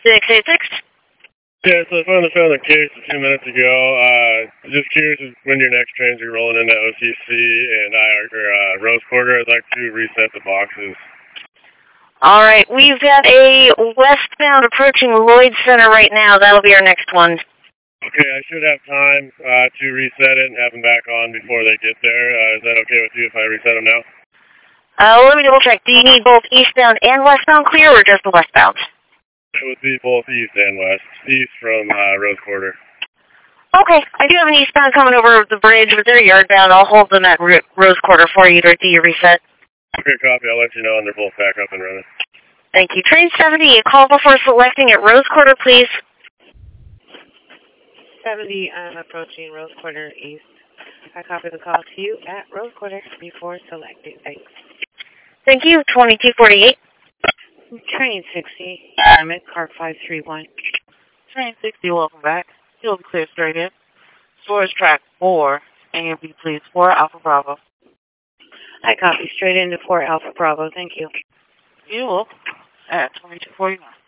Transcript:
686. Yeah, so I finally found the case a few minutes ago. Just curious when your next trains are rolling into OCC and Rose Quarter. I'd like to reset the boxes. All right, we've got a westbound approaching Lloyd Center right now. That'll be our next one. Okay, I should have time to reset it and have them back on before they get there. Is that okay with you if I reset them now? Let me double check. Do you need both eastbound and westbound clear or just the westbound? It would be both east and west. East from Rose Quarter. Okay, I do have an eastbound coming over the bridge, but they're yardbound. I'll hold them at Rose Quarter for you to do your reset. Okay, copy. I'll let you know, and they're both back up and running. Thank you. Train 70, a call before selecting at Rose Quarter, please. 70, I'm approaching Rose Quarter East. I copy the call to you at Rose Quarter before selecting. Thanks. Thank you. 2248. Train 60, I'm at car 531. Train 60, welcome back. You'll be clear straight in. Storage track 4, AMB please, 4 Alpha Bravo. I copy straight into 4 Alpha Bravo. Thank you. You will at 2249.